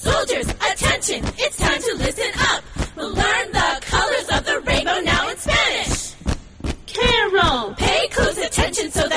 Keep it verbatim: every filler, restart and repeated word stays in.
Soldiers, attention, it's time to listen up. We'll learn the colors of the rainbow now in Spanish. Carol, pay close attention so